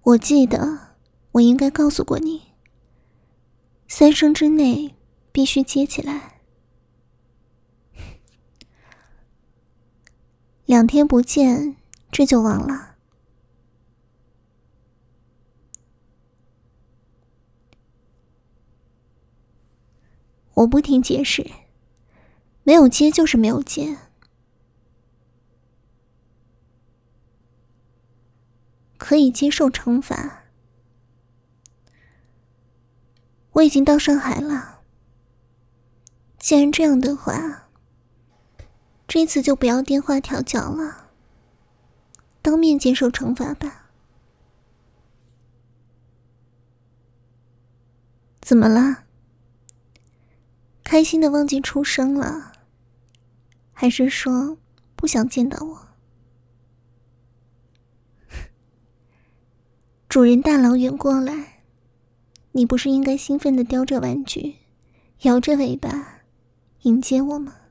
我记得我应该告诉过你，3声之内必须接起来。2天不见，这就忘了。我不听解释，没有接就是没有接。可以接受惩罚。我已经到上海了，既然这样的话，这次就不要电话调教了，当面接受惩罚吧。怎么了？开心的忘记出声了，还是说不想见到我？主人大老远过来，你不是应该兴奋地叼着玩具，摇着尾巴迎接我吗？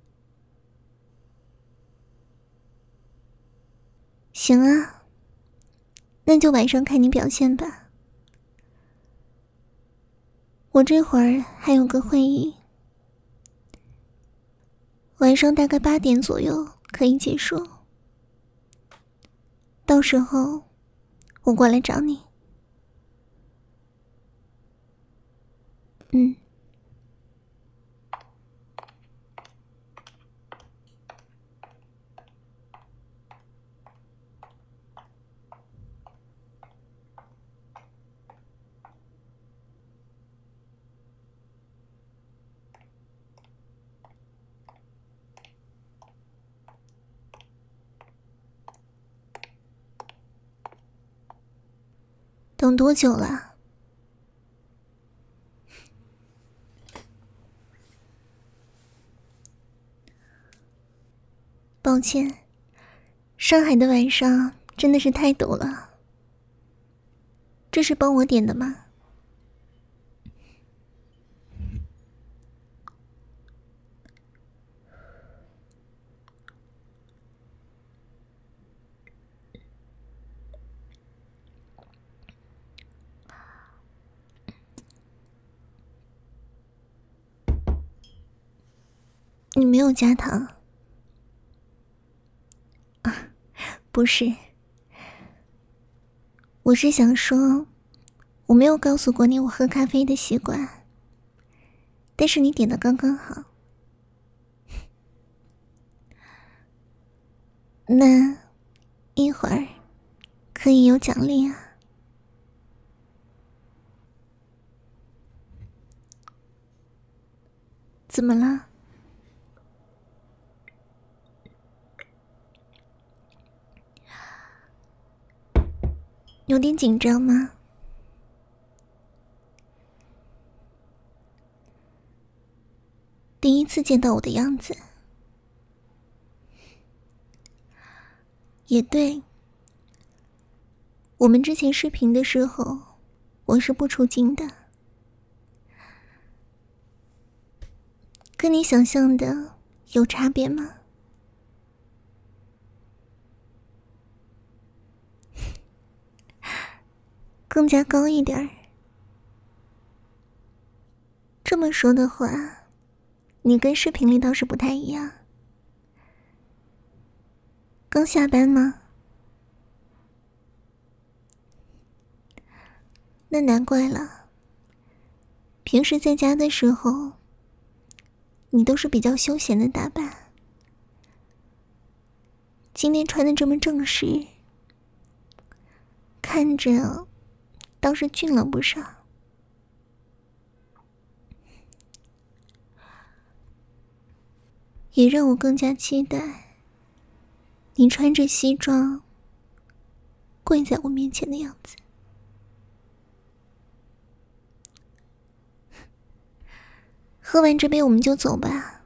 行啊，那就晚上看你表现吧。我这会儿还有个会议，晚上大概8点左右可以结束，到时候我过来找你。等多久了？抱歉，上海的晚上真的是太堵了。这是帮我点的吗？你没有加糖啊？不是，我是想说，我没有告诉过你我喝咖啡的习惯，但是你点的刚刚好。那一会儿可以有奖励啊。怎么了？有点紧张吗？第一次见到我的样子。也对，我们之前视频的时候，我是不出镜的，跟你想象的有差别吗？更加高一点儿。这么说的话，你跟视频里倒是不太一样。刚下班吗？那难怪了，平时在家的时候，你都是比较休闲的打扮，今天穿的这么正式，看着倒是俊了不少。也让我更加期待你穿着西装跪在我面前的样子。喝完这杯我们就走吧。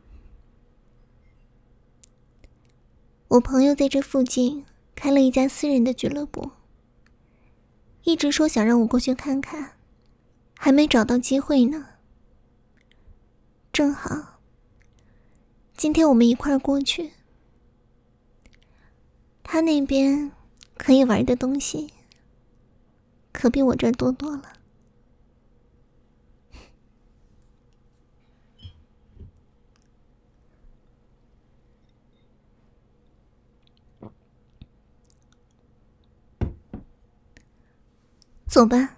我朋友在这附近开了一家私人的俱乐部，一直说想让我过去看看，还没找到机会呢。正好今天我们一块儿过去，他那边可以玩的东西可比我这儿多多了。走吧。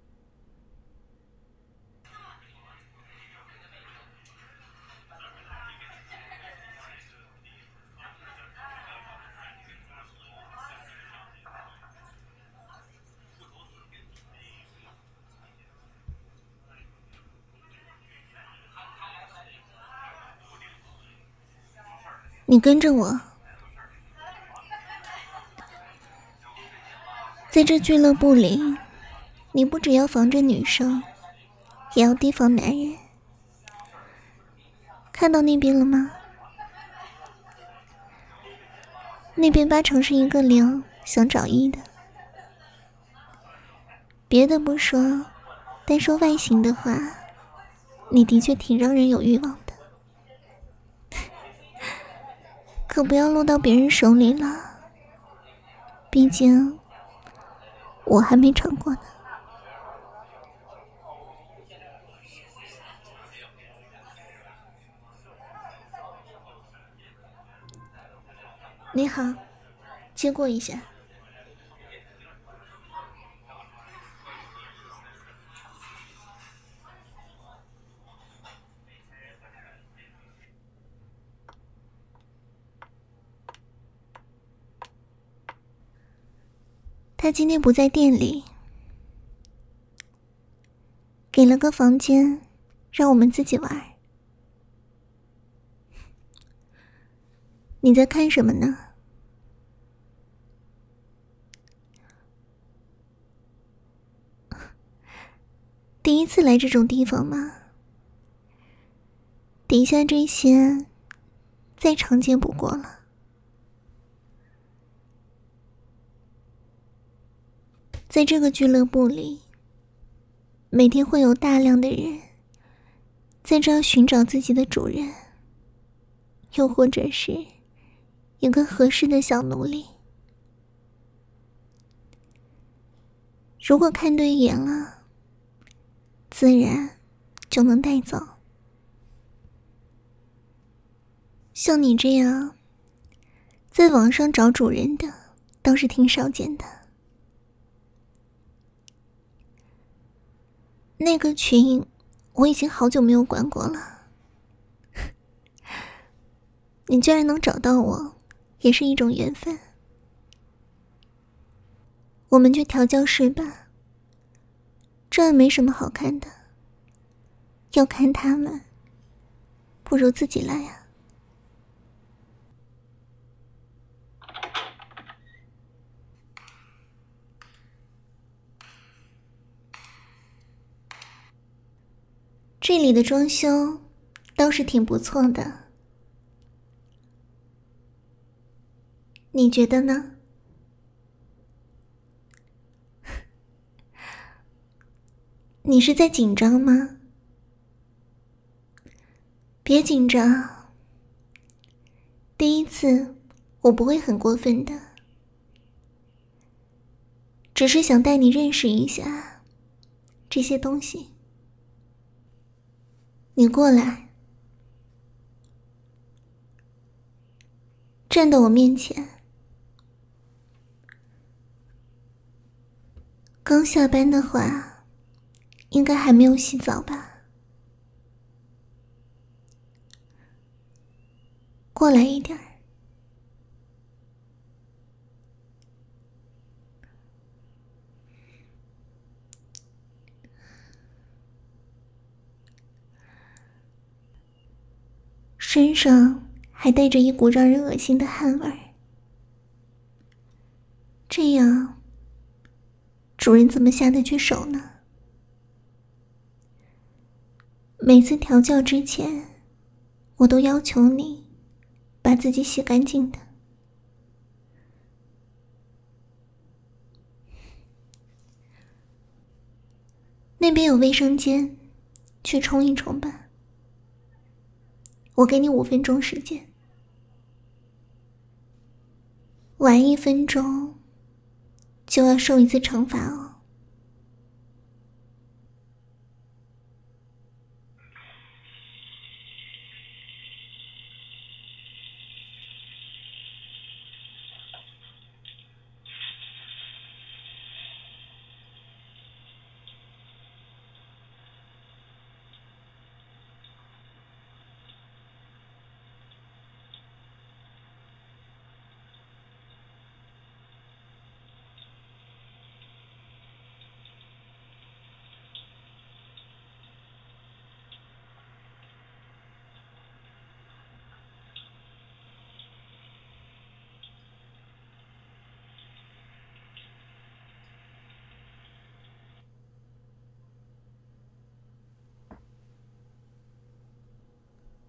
你跟着我。在这俱乐部里，你不只要防着女生，也要提防男人。看到那边了吗？那边8成是一个0想找1的。别的不说，单说外形的话，你的确挺让人有欲望的。可不要落到别人手里了，毕竟我还没尝过呢。你好，接过一下。他今天不在店里，给了个房间让我们自己玩。你在看什么呢？第一次来这种地方吗？底下这些再常见不过了。在这个俱乐部里，每天会有大量的人在这寻找自己的主人，又或者是一个合适的小奴隶。如果看对眼了，自然就能带走。像你这样在网上找主人的倒是挺少见的。那个群我已经好久没有管过了。你居然能找到我，也是一种缘分。我们去调教室吧，这也没什么好看的。要看他们，不如自己来啊。这里的装修倒是挺不错的，你觉得呢？你是在紧张吗？别紧张，第一次我不会很过分的，只是想带你认识一下这些东西。你过来，站到我面前。刚下班的话，应该还没有洗澡吧？过来一点儿。身上还带着一股让人恶心的汗味儿，这样主人怎么下得去手呢？每次调教之前，我都要求你把自己洗干净的。那边有卫生间，去冲一冲吧。我给你5分钟时间，晚1分钟就要受一次惩罚哦。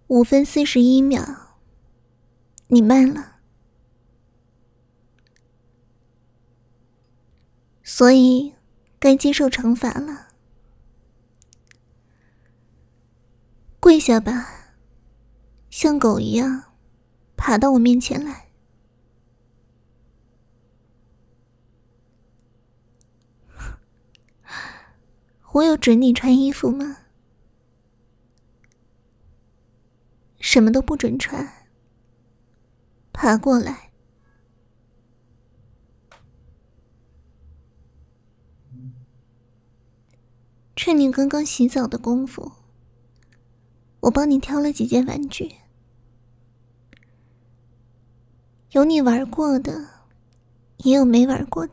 5分41秒，你慢了，所以该接受惩罚了。跪下吧，像狗一样爬到我面前来。我有准你穿衣服吗？什么都不准穿，爬过来。趁你刚刚洗澡的功夫，我帮你挑了几件玩具，有你玩过的，也有没玩过的。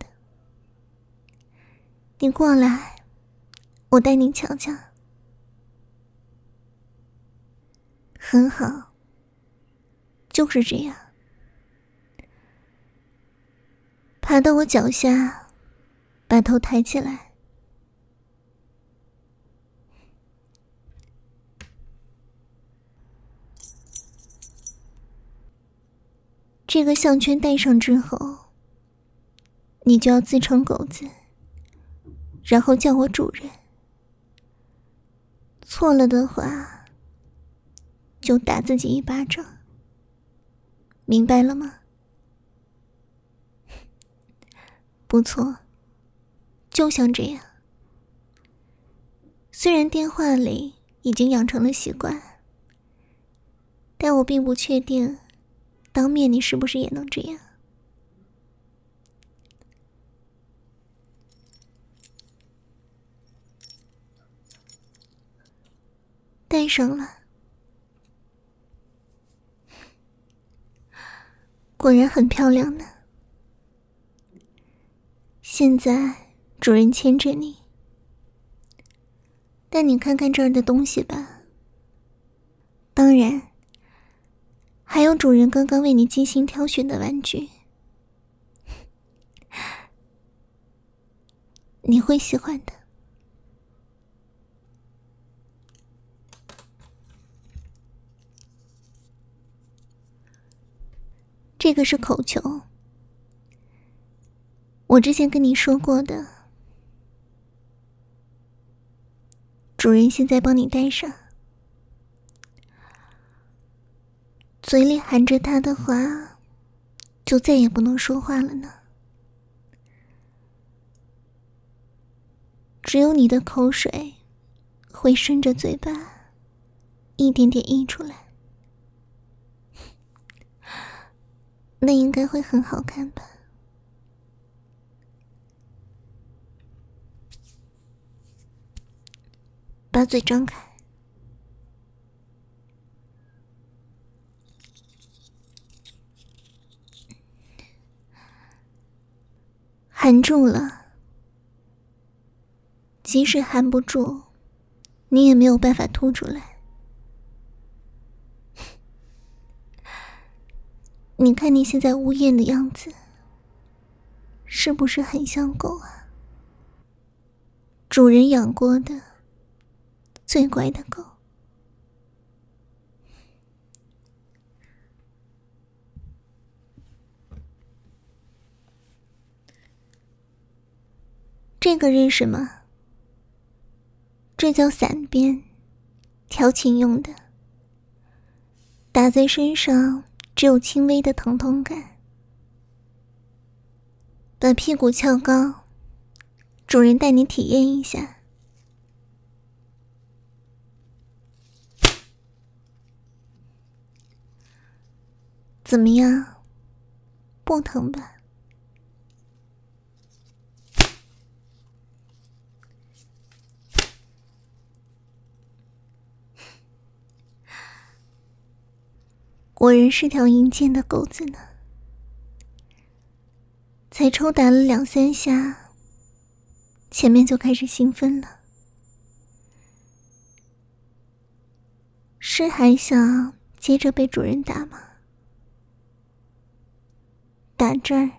你过来，我带你瞧瞧。很好，就是这样。爬到我脚下，把头抬起来。这个项圈戴上之后，你就要自称狗子，然后叫我主人。错了的话，就打自己一巴掌。明白了吗？不错，就像这样。虽然电话里已经养成了习惯，但我并不确定当面你是不是也能这样。戴上了，果然很漂亮呢。现在主人牵着你，带你看看这儿的东西吧。当然，还有主人刚刚为你精心挑选的玩具，你会喜欢的。这个是口球，我之前跟你说过的，主人现在帮你戴上。嘴里含着它的话，就再也不能说话了呢。只有你的口水会顺着嘴巴一点点溢出来，那应该会很好看吧。把嘴张开。含住了，即使含不住，你也没有办法吐出来。你看你现在呜咽的样子，是不是很像狗啊？主人养过的最乖的狗。这个认识吗？这叫伞鞭，调情用的。打在身上只有轻微的疼痛感。把屁股翘高，主人带你体验一下。怎么样？不疼吧？果然是条淫贱的狗子呢。才抽打了2、3下，前面就开始兴奋了。是还想接着被主人打吗？打这儿。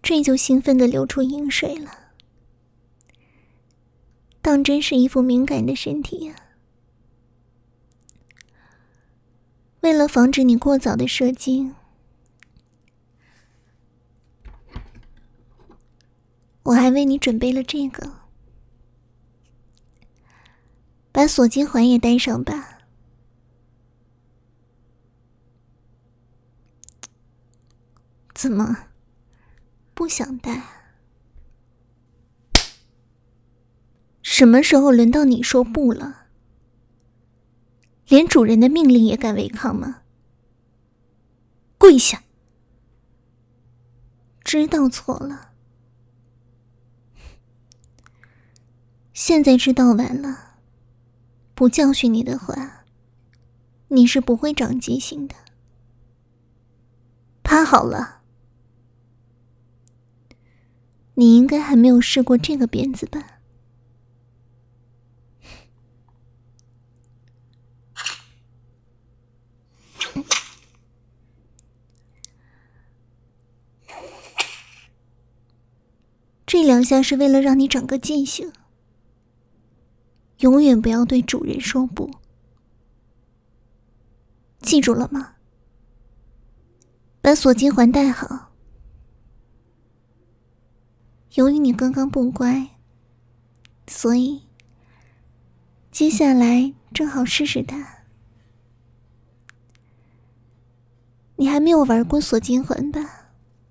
这就兴奋地流出饮水了，当真是一副敏感的身体呀。为了防止你过早的射精，我还为你准备了这个，把锁精环也带上吧。怎么，不想带？什么时候轮到你说不了？连主人的命令也敢违抗吗？跪下！知道错了，现在知道晚了，不教训你的话，你是不会长记性的。趴好了，你应该还没有试过这个鞭子吧？这2下是为了让你长个记性，永远不要对主人说不，记住了吗？把锁精环戴好。由于你刚刚不乖，所以接下来正好试试它。你还没有玩过锁精环吧？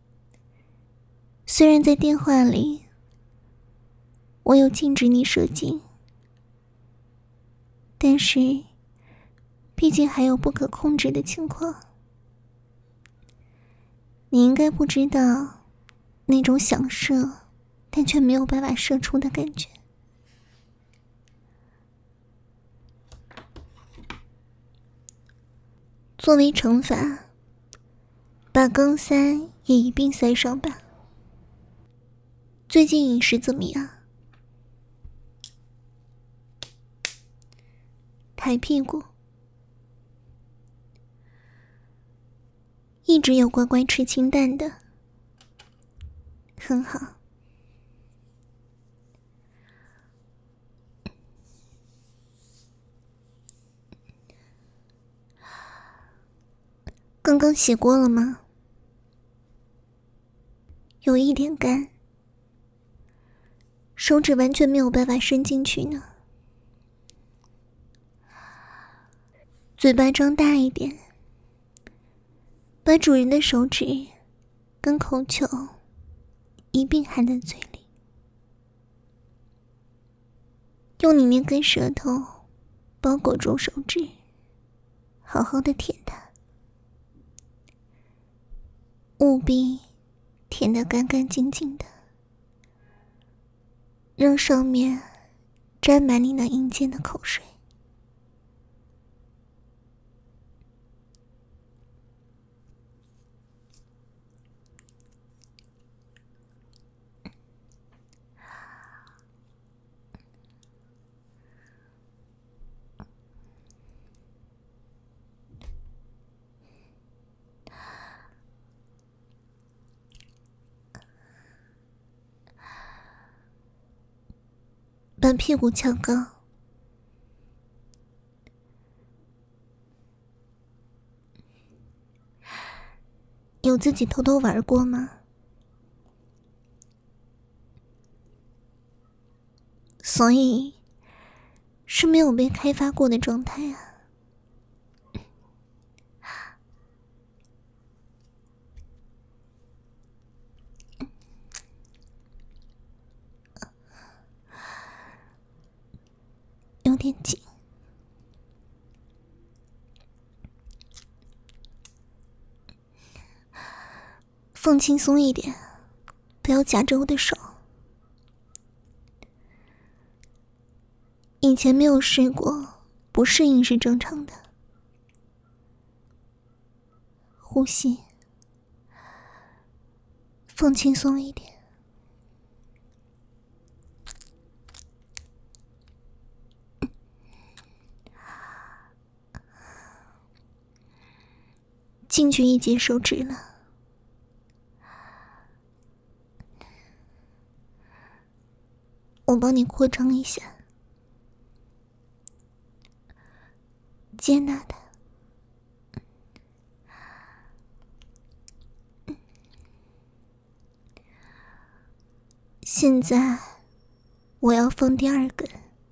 虽然在电话里我有禁止你射精，但是毕竟还有不可控制的情况。你应该不知道那种想射但却没有办法射出的感觉。作为惩罚，把钢塞也一并塞上吧。最近饮食怎么样？抬屁股。一直有乖乖吃清淡的，很好。刚刚洗过了吗？有一点干，手指完全没有办法伸进去呢。嘴巴张大一点，把主人的手指跟口球一并含在嘴里，用你那根舌头包裹住手指，好好的舔它，务必舔得干干净净的，让上面沾满你那阴间的口水。把屁股翘高，有自己偷偷玩过吗？所以是没有被开发过的状态啊。有点紧，放轻松一点，不要夹着我的手。以前没有试过，不适应是正常的。呼吸，放轻松一点。进去一节手指了， 我帮你扩张一下，接纳的。现在我要放第二根。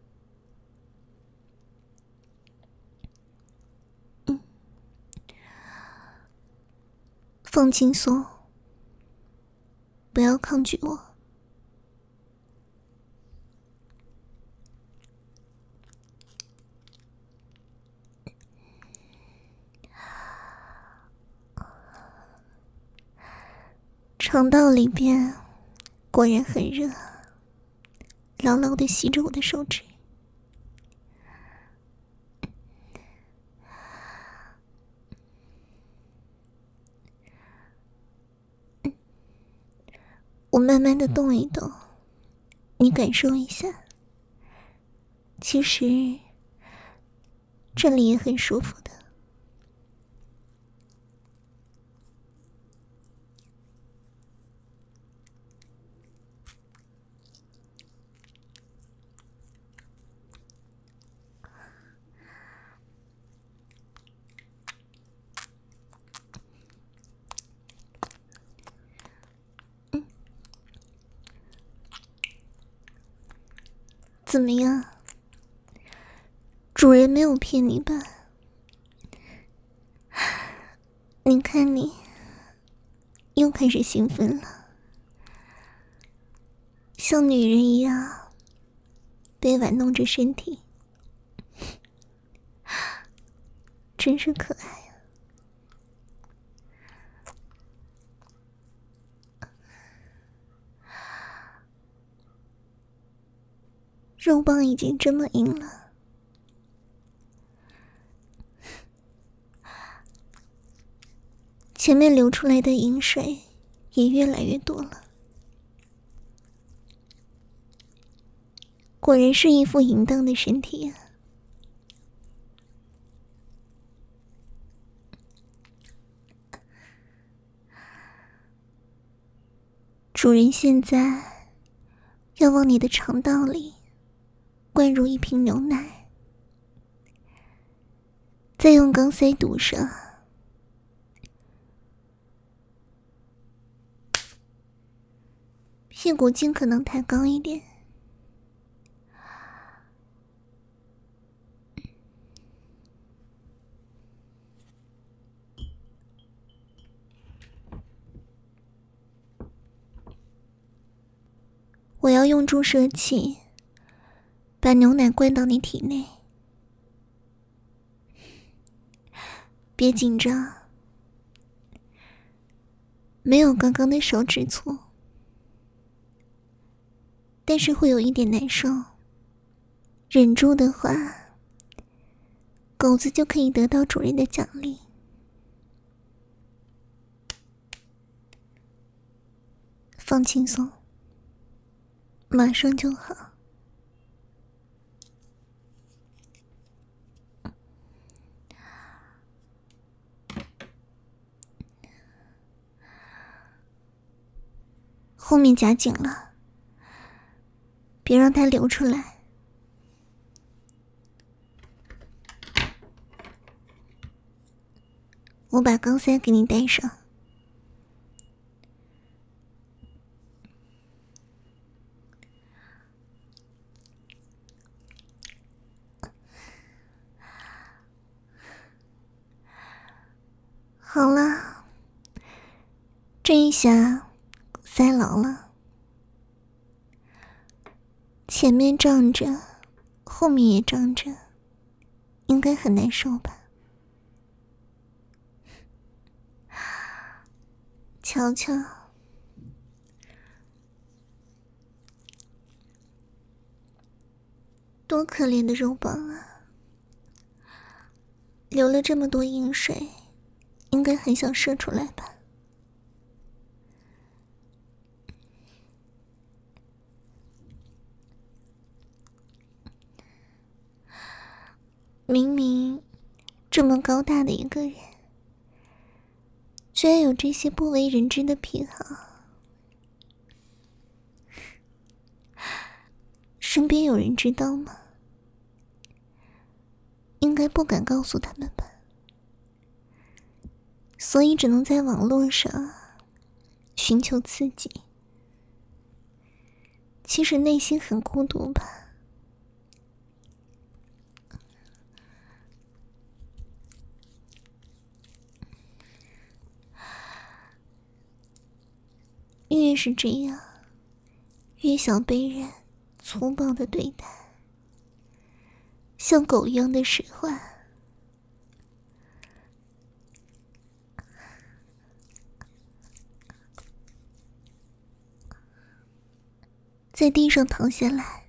放轻松，不要抗拒我。肠道里边果然很热，牢牢地吸着我的手指。我慢慢地动一动，你感受一下。其实这里也很舒服的。怎么样？主人没有骗你吧？你看你又开始兴奋了，像女人一样被玩弄着身体，真是可爱啊。肉棒已经这么硬了，前面流出来的饮水也越来越多了。果然是一副淫荡的身体啊。主人现在要往你的肠道里灌入一瓶牛奶，再用钢塞堵上。屁股尽可能抬高一点。我要用注射器把牛奶灌到你体内，别紧张，没有刚刚的手指粗，但是会有一点难受，忍住的话，狗子就可以得到主人的奖励。放轻松，马上就好。后面夹紧了，别让它流出来。我把钢塞给你带上。好了，这一下塞牢了，前面胀着，后面也胀着，应该很难受吧？瞧瞧，多可怜的肉棒啊！流了这么多饮水，应该很想射出来吧？明明这么高大的一个人，居然有这些不为人知的癖好。 有人知道吗？应该不敢告诉他们吧，所以只能在网络上寻求刺激。其实内心很孤独吧。越是这样，越想被人粗暴的对待，像狗一样的使唤。在地上躺下来，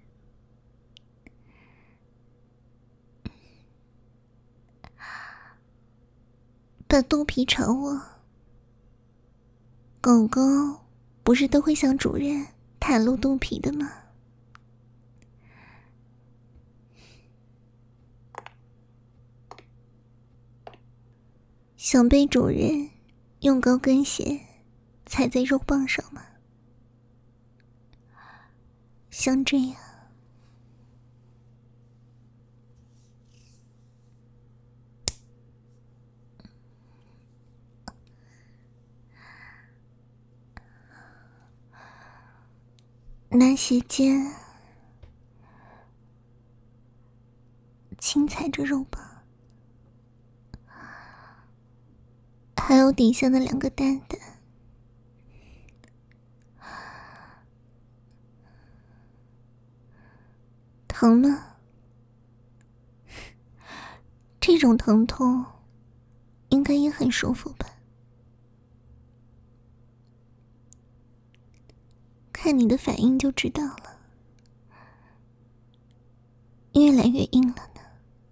把肚皮朝我。狗狗不是都会向主人袒露肚皮的吗？想被主人用高跟鞋踩在肉棒上吗？像这样。拿鞋尖轻踩着肉棒，还有底下的2个蛋蛋。疼吗？这种疼痛应该也很舒服吧？看你的反应就知道了，越来越硬了呢。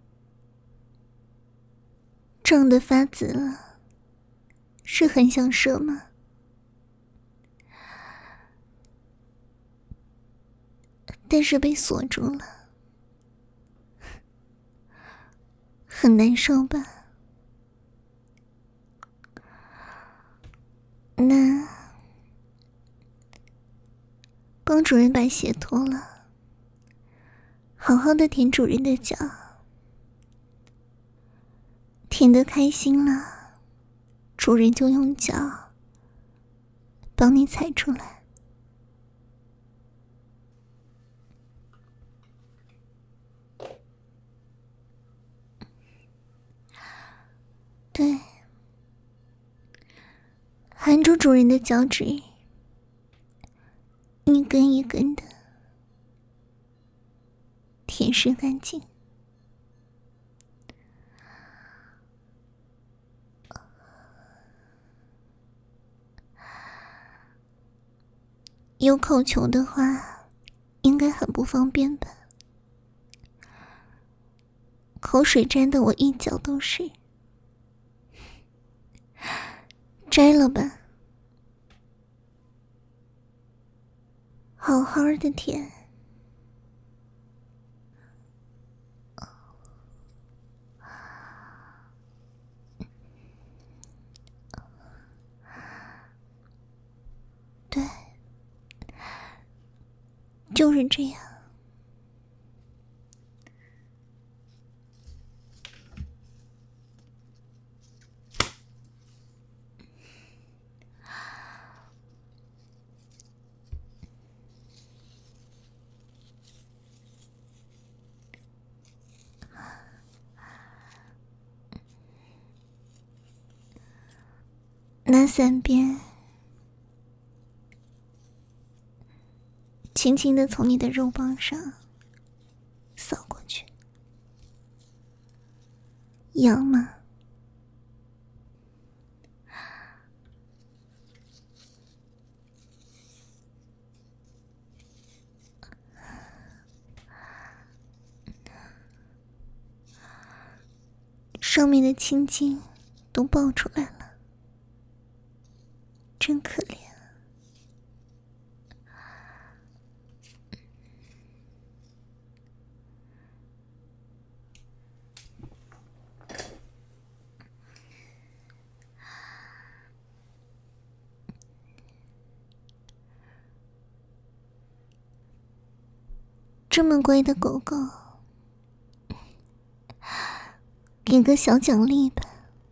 胀得发紫了，是很想射吗？但是被锁住了，很难受吧？那帮主人把鞋脱了，好好的舔主人的脚，舔得开心了，主人就用脚帮你踩出来。对，含住主人的脚趾，一根一根的舔舐干净。有口球的话，应该很不方便吧？口水沾得我一脚都是。摘了吧，好好的舔。对，就是这样。拿伞边轻轻地从你的肉棒上扫过去，痒吗？上面的青筋都爆出来了，真可怜。 这么乖的狗狗，给个小奖励吧。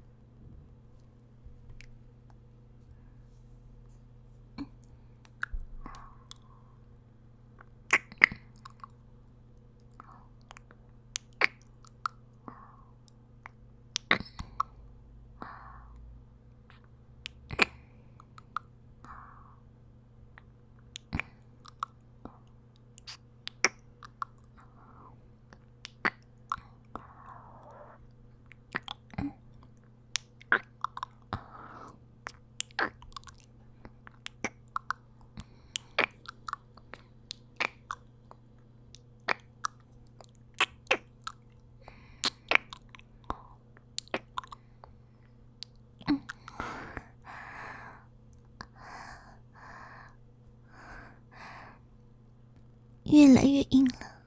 越来越硬了，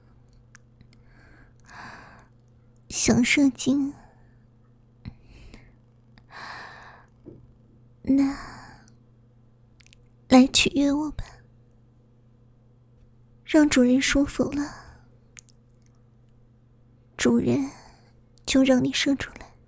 想射精，那来取悦我吧，让主人舒服了，主人就让你射出来。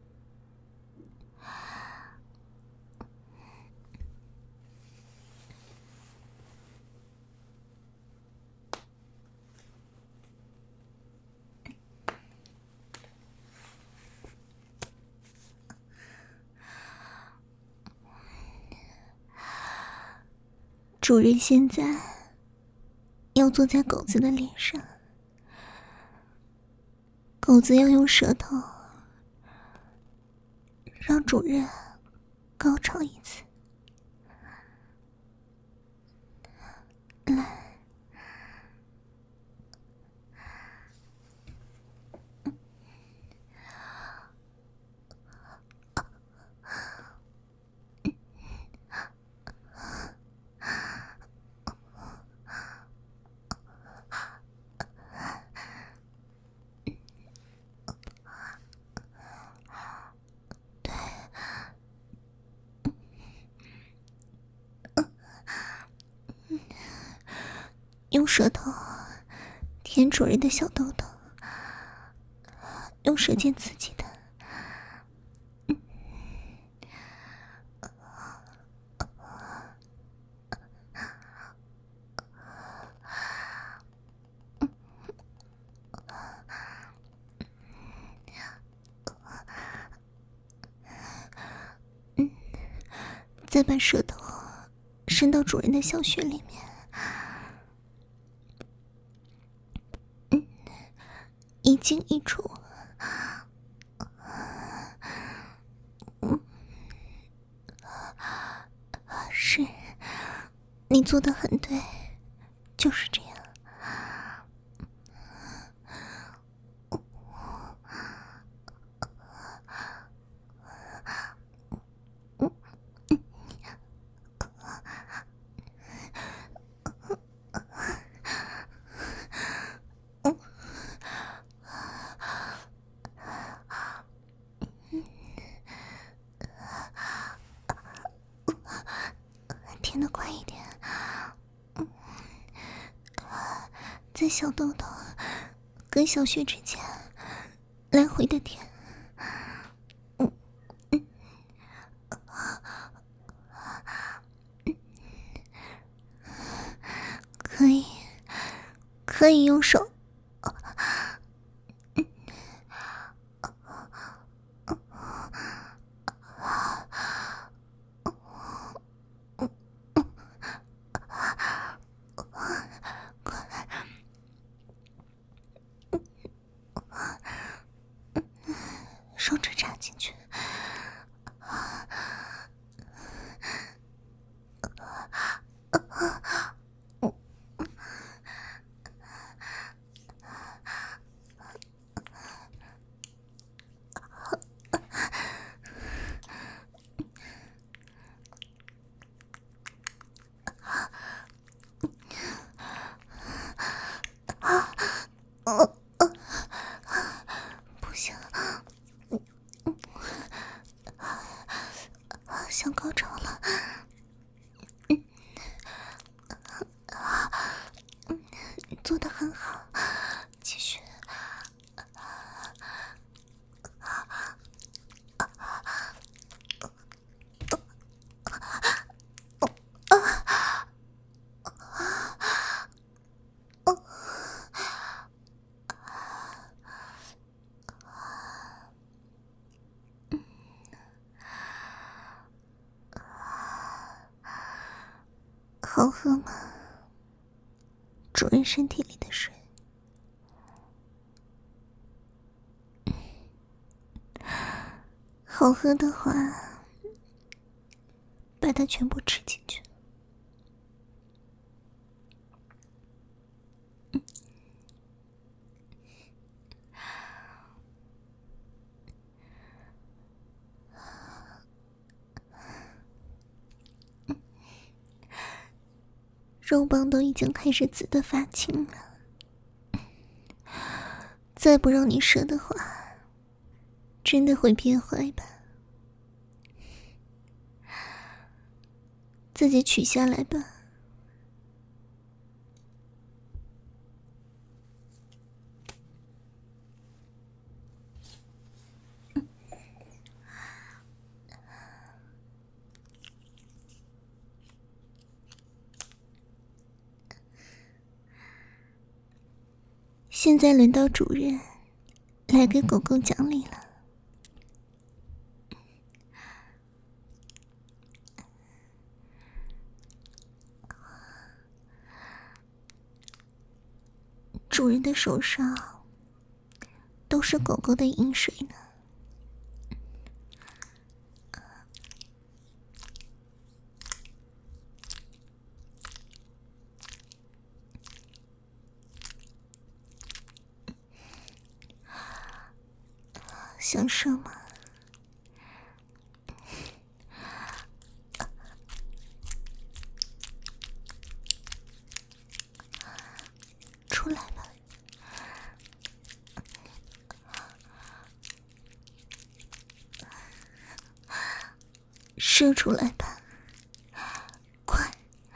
主人现在要坐在狗子的脸上，狗子要用舌头让主人高潮一次。来，用舌头舔主人的小豆豆，用舌尖刺激它。再把舌头伸到主人的小穴里面，一进一出。是，你做得很对，就是这样。舔得快一点，在小豆豆跟小穴之间来回的舔。可以用手。手指插进去，不行，想高潮了。做得很好， 喝吗？主人身体里的水。好喝的话，把它全部吃进去。肉棒都已经开始紫得发青了，再不让你射的话，真的会变坏吧？自己取下来吧。现在轮到主人来给狗狗讲理了。主人的手上都是狗狗的饮水呢。想射吗？出来了。射出来吧，快！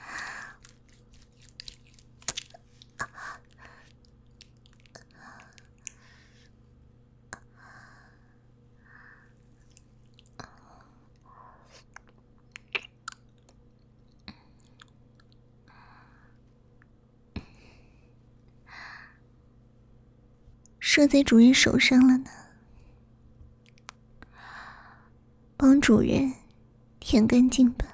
射在主人手上了呢，帮主人舔干净吧。